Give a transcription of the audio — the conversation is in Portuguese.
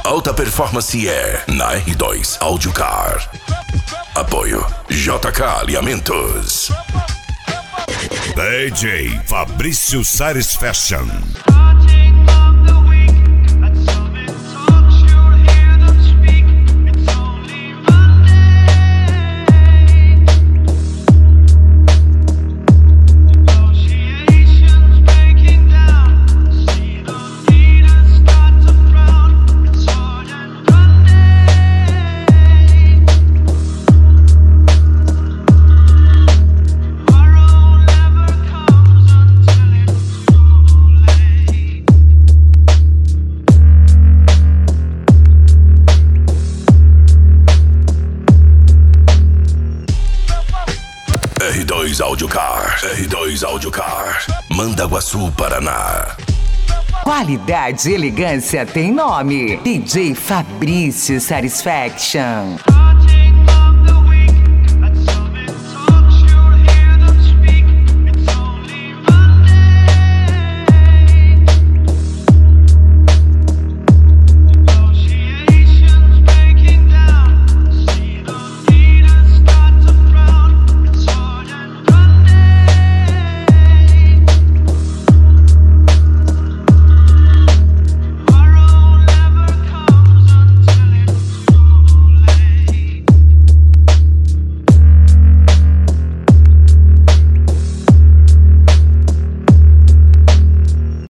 Alta performance é na R2 Audio Car. Apoio JK Alinhamentos. DJ Fabrício Satisfaction. R2 Audio Car. R2 Audio Car. Mandaguaçu, Paraná. Qualidade e elegância tem nome. DJ Fabrício Satisfaction.